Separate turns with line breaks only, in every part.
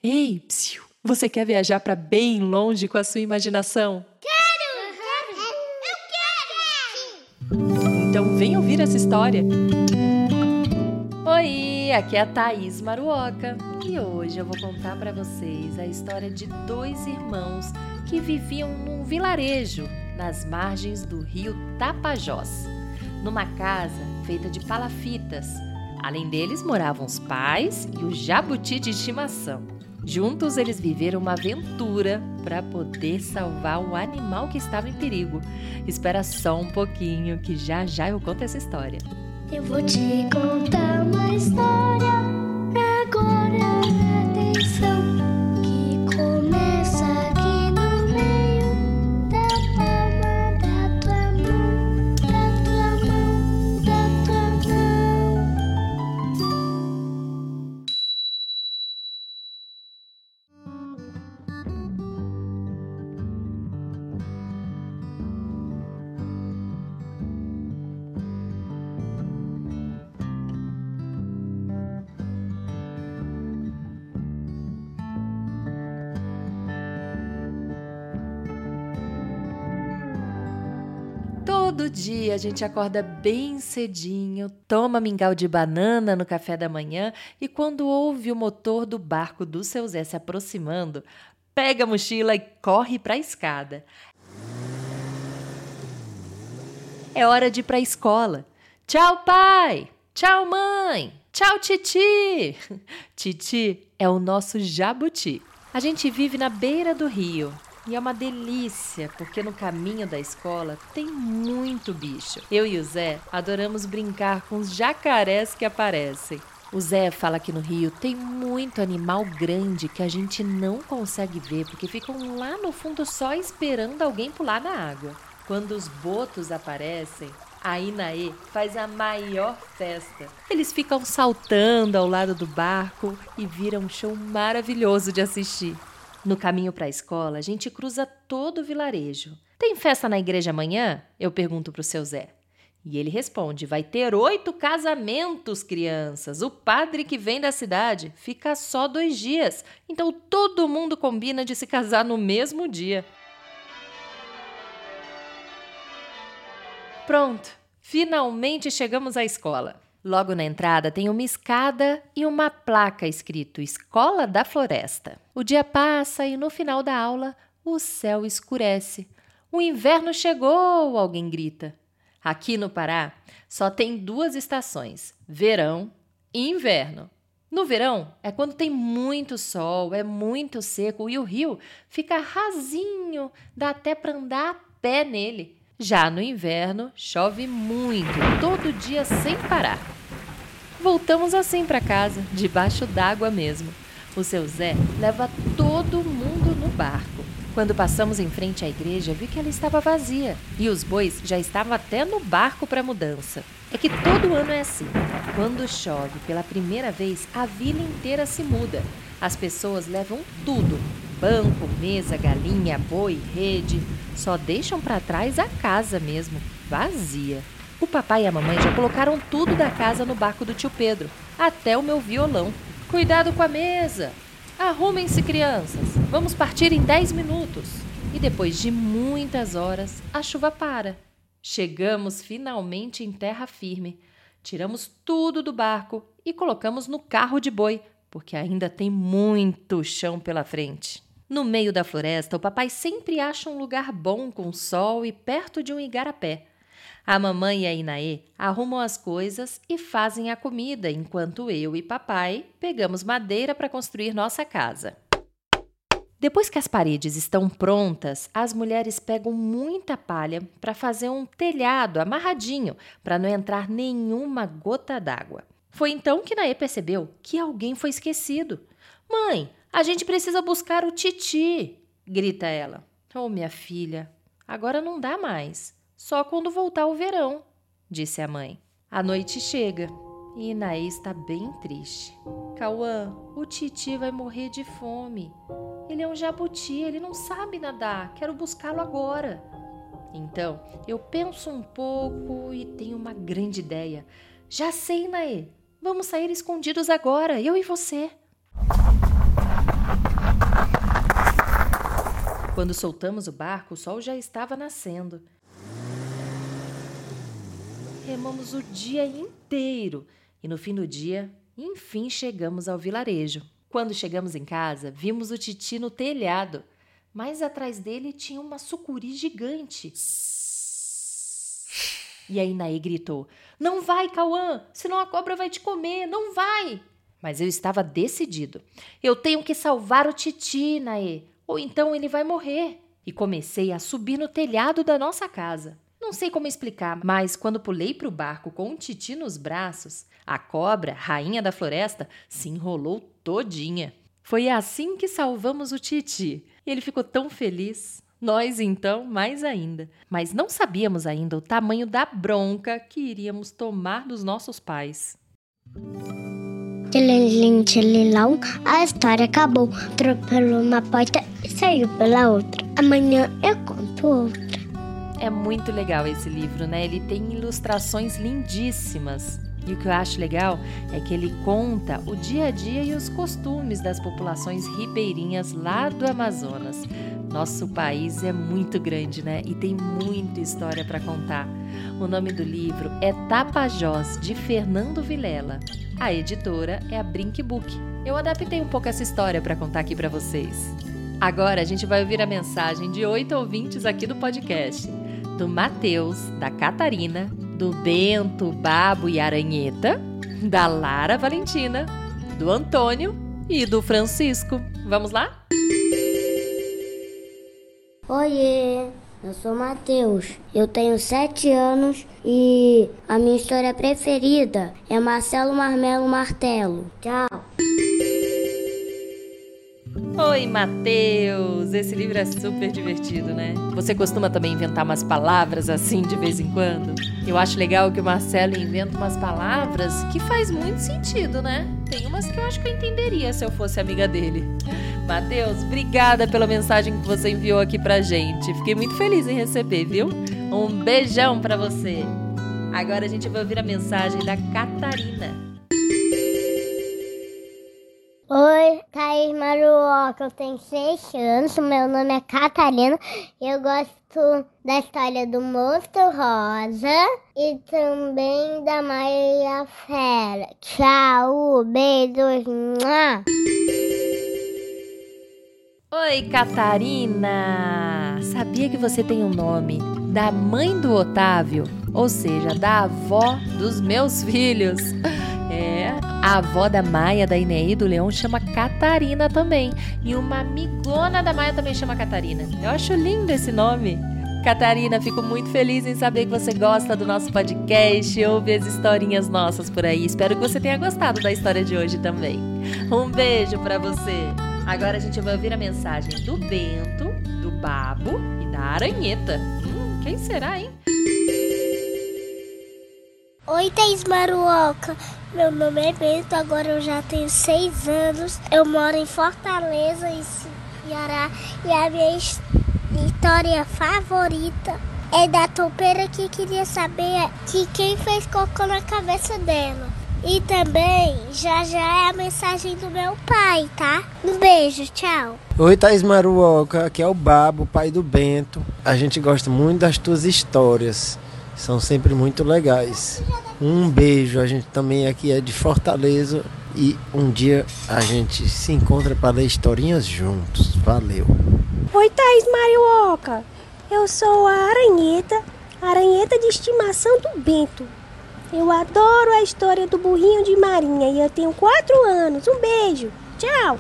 Ei, psiu, você quer viajar para bem longe com a sua imaginação?
Quero! Eu quero!
Então vem ouvir essa história. Oi, aqui é a Thaís Maruoca e hoje eu vou contar para vocês a história de 2 irmãos que viviam num vilarejo nas margens do rio Tapajós, numa casa feita de palafitas. Além deles moravam os pais e o jabuti de estimação. Juntos eles viveram uma aventura para poder salvar o animal que estava em perigo. Espera só um pouquinho que já já eu conto essa história.
Eu vou te contar uma história agora, atenção, que começa aqui no meio da palma da tua mão, da tua mão, da tua mão.
Todo dia a gente acorda bem cedinho, toma mingau de banana no café da manhã e quando ouve o motor do barco do seu Zé se aproximando, pega a mochila e corre para a escada. É hora de ir para a escola. Tchau, pai! Tchau, mãe! Tchau, Titi! Titi é o nosso jabuti. A gente vive na beira do rio. E é uma delícia, porque no caminho da escola tem muito bicho. Eu e o Zé adoramos brincar com os jacarés que aparecem. O Zé fala que no rio tem muito animal grande que a gente não consegue ver, porque ficam lá no fundo só esperando alguém pular na água. Quando os botos aparecem, a Inaê faz a maior festa. Eles ficam saltando ao lado do barco e viram um show maravilhoso de assistir. No caminho para a escola, a gente cruza todo o vilarejo. Tem festa na igreja amanhã? Eu pergunto para o seu Zé. E ele responde, vai ter 8 casamentos, crianças. O padre que vem da cidade fica só 2 dias. Então todo mundo combina de se casar no mesmo dia. Pronto, finalmente chegamos à escola. Logo na entrada tem uma escada e uma placa escrito Escola da Floresta. O dia passa e no final da aula o céu escurece. O inverno chegou, alguém grita. Aqui no Pará só tem 2 estações, verão e inverno. No verão é quando tem muito sol, é muito seco e o rio fica rasinho, dá até para andar a pé nele. Já no inverno, chove muito, todo dia sem parar. Voltamos assim para casa, debaixo d'água mesmo. O seu Zé leva todo mundo no barco. Quando passamos em frente à igreja, vi que ela estava vazia e os bois já estavam até no barco para mudança. É que todo ano é assim. Quando chove pela primeira vez, a vila inteira se muda. As pessoas levam tudo. Banco, mesa, galinha, boi, rede. Só deixam para trás a casa mesmo, vazia. O papai e a mamãe já colocaram tudo da casa no barco do tio Pedro, até o meu violão. Cuidado com a mesa! Arrumem-se, crianças! Vamos partir em 10 minutos. E depois de muitas horas, a chuva para. Chegamos finalmente em terra firme. Tiramos tudo do barco e colocamos no carro de boi, porque ainda tem muito chão pela frente. No meio da floresta, o papai sempre acha um lugar bom com sol e perto de um igarapé. A mamãe e a Inaê arrumam as coisas e fazem a comida, enquanto eu e papai pegamos madeira para construir nossa casa. Depois que as paredes estão prontas, as mulheres pegam muita palha para fazer um telhado amarradinho, para não entrar nenhuma gota d'água. Foi então que Inaê percebeu que alguém foi esquecido. Mãe, a gente precisa buscar o Titi, grita ela. Oh, minha filha, agora não dá mais. Só quando voltar o verão, disse a mãe. A noite chega e Inaê está bem triste. Cauã, o Titi vai morrer de fome. Ele é um jabuti, ele não sabe nadar. Quero buscá-lo agora. Então, eu penso um pouco e tenho uma grande ideia. Já sei, Inaê. Vamos sair escondidos agora, eu e você. Quando soltamos o barco, o sol já estava nascendo. Remamos o dia inteiro e no fim do dia, enfim, chegamos ao vilarejo. Quando chegamos em casa, vimos o Titi no telhado, mas atrás dele tinha uma sucuri gigante. E a Inaê gritou: "Não vai, Cauã, senão a cobra vai te comer, não vai!" Mas eu estava decidido. Eu tenho que salvar o Titi, Inaê, ou então ele vai morrer. E comecei a subir no telhado da nossa casa. Não sei como explicar, mas quando pulei para o barco com o Titi nos braços, a cobra, rainha da floresta, se enrolou todinha. Foi assim que salvamos o Titi. E ele ficou tão feliz. Nós, então, mais ainda. Mas não sabíamos ainda o tamanho da bronca que iríamos tomar dos nossos pais.
Tchililim, tchililão, a história acabou. Atropelou uma porta e saiu pela outra. Amanhã eu conto outra.
É muito legal esse livro, né? Ele tem ilustrações lindíssimas. E o que eu acho legal é que ele conta o dia a dia e os costumes das populações ribeirinhas lá do Amazonas. Nosso país é muito grande, né? E tem muita história para contar. O nome do livro é Tapajós, de Fernando Vilela. A editora é a Brink Book. Eu adaptei um pouco essa história para contar aqui para vocês. Agora a gente vai ouvir a mensagem de 8 ouvintes aqui do podcast. Do Matheus, da Catarina, do Bento, Babo e Aranheta, da Lara Valentina, do Antônio e do Francisco. Vamos lá?
Oiê, eu sou o Matheus, eu tenho 7 anos e a minha história preferida é Marcelo Marmelo Martelo. Tchau.
Oi, Matheus! Esse livro é super divertido, né? Você costuma também inventar umas palavras assim de vez em quando? Eu acho legal que o Marcelo inventa umas palavras que faz muito sentido, né? Tem umas que eu acho que eu entenderia se eu fosse amiga dele. Matheus, obrigada pela mensagem que você enviou aqui pra gente. Fiquei muito feliz em receber, viu? Um beijão pra você. Agora a gente vai ouvir a mensagem da Catarina.
Oi, Thaís Maruoca, eu tenho 6 anos, meu nome é Catarina, eu gosto da história do Monstro Rosa e também da Maia e a Fera. Tchau, beijos. Mua.
Oi, Catarina! Sabia que você tem um nome da mãe do Otávio, ou seja, da avó dos meus filhos? A avó da Maia, da Ineia e do Leão chama Catarina também. E uma amigona da Maia também chama Catarina. Eu acho lindo esse nome. Catarina, fico muito feliz em saber que você gosta do nosso podcast, ouve as historinhas nossas por aí. Espero que você tenha gostado da história de hoje também. Um beijo pra você. Agora a gente vai ouvir a mensagem do Bento, do Babo e da Aranheta. Quem será, hein?
Oi, Thaís Maruoca. Meu nome é Bento, agora eu já tenho 6 anos. Eu moro em Fortaleza, em Ceará. E a minha história favorita é da toupeira que queria saber que quem fez cocô na cabeça dela. E também, já é a mensagem do meu pai, tá? Um beijo, tchau.
Oi, Thaís Maruoca, aqui é o Babo, pai do Bento. A gente gosta muito das tuas histórias. São sempre muito legais. Um beijo, a gente também aqui é de Fortaleza e um dia a gente se encontra para ler historinhas juntos. Valeu!
Oi, Thaís Maruoca, eu sou a Aranheta de estimação do Bento. Eu adoro a história do burrinho de Marinha e eu tenho 4 anos. Um beijo, tchau!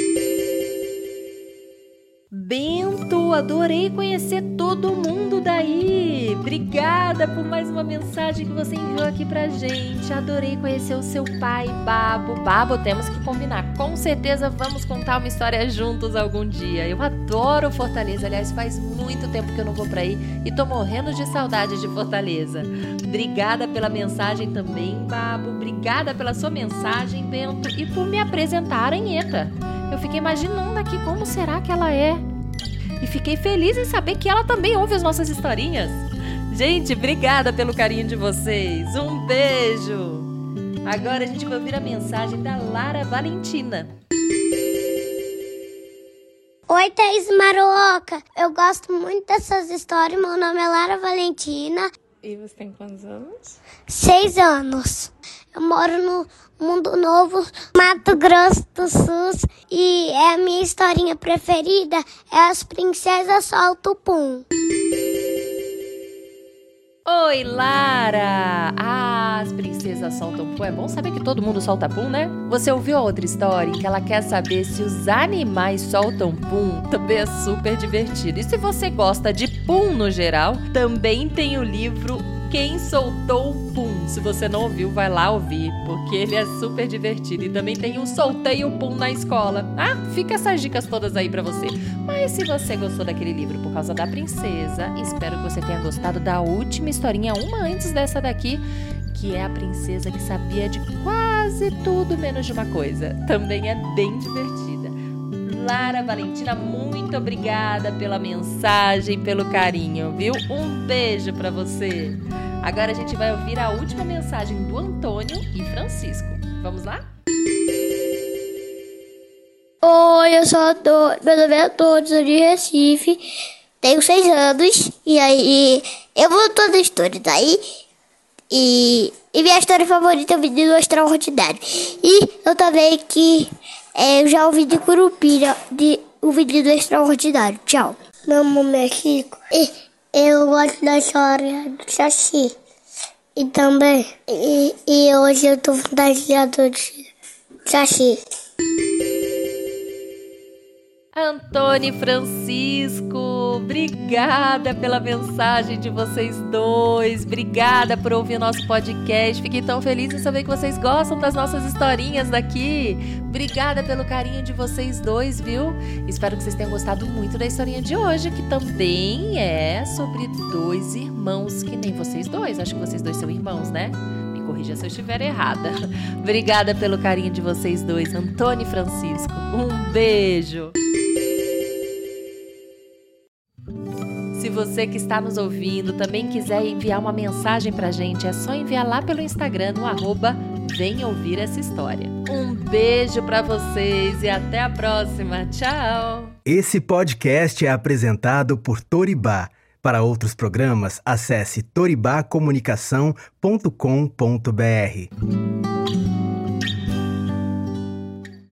Bento, adorei conhecer todo mundo daí. Obrigada por mais uma mensagem que você enviou aqui pra gente. Adorei conhecer o seu pai, Babo. Babo, temos que combinar. Com certeza vamos contar uma história juntos algum dia. Eu adoro Fortaleza. Aliás, faz muito tempo que eu não vou pra aí e tô morrendo de saudade de Fortaleza. Obrigada pela mensagem também, Babo. Obrigada pela sua mensagem, Bento. E por me apresentar a Aranheta. Eu fiquei imaginando aqui como será que ela é. E fiquei feliz em saber que ela também ouve as nossas historinhas. Gente, obrigada pelo carinho de vocês. Um beijo. Agora a gente vai ouvir a mensagem da Lara Valentina.
Oi, Oi, Thaís Maruoca. Eu gosto muito dessas histórias. Meu nome é Lara Valentina.
E você tem quantos anos?
6 anos. Eu moro no Mundo Novo, Mato Grosso do Sul. E a minha historinha preferida é As Princesas Soltam Pum.
Oi, Lara! As princesas soltam pum. É bom saber que todo mundo solta pum, né? Você ouviu a outra história em que ela quer saber se os animais soltam pum? Também é super divertido. E se você gosta de pum no geral, também tem o livro Quem Soltou o Pum. Se você não ouviu, vai lá ouvir, porque ele é super divertido. E também tem o Soltei o Pum na Escola. Ah, fica essas dicas todas aí pra você. Mas se você gostou daquele livro por causa da princesa, espero que você tenha gostado da última historinha, uma antes dessa daqui, que é a princesa que sabia de quase tudo menos de uma coisa. Também é bem divertida. Lara Valentina, muito obrigada pela mensagem, pelo carinho, viu? Um beijo pra você. Agora a gente vai ouvir a última mensagem do Antônio e Francisco. Vamos lá?
Oi, eu sou meu nome é Antônio, sou de Recife, tenho 6 anos, e aí eu vou toda a história daí, e minha história favorita é o Menino Extraordinário. E eu também eu já ouvi de Curupira, o Menino Extraordinário. Tchau. Meu nome é Chico, e eu gosto da história do Saci, e também, e hoje eu tô fantasiado de Saci.
Antônio e Francisco, obrigada pela mensagem de vocês dois, obrigada por ouvir o nosso podcast, fiquei tão feliz em saber que vocês gostam das nossas historinhas daqui, obrigada pelo carinho de vocês dois, viu? Espero que vocês tenham gostado muito da historinha de hoje, que também é sobre 2 irmãos, que nem vocês dois, acho que vocês dois são irmãos, né? Me corrija se eu estiver errada. Obrigada pelo carinho de vocês dois, Antônio e Francisco, um beijo! Se você que está nos ouvindo também quiser enviar uma mensagem pra gente, é só enviar lá pelo Instagram no @Vem Ouvir Essa História. Um beijo pra vocês e até a próxima. Tchau!
Esse podcast é apresentado por Toribá. Para outros programas, acesse toribacomunicação.com.br.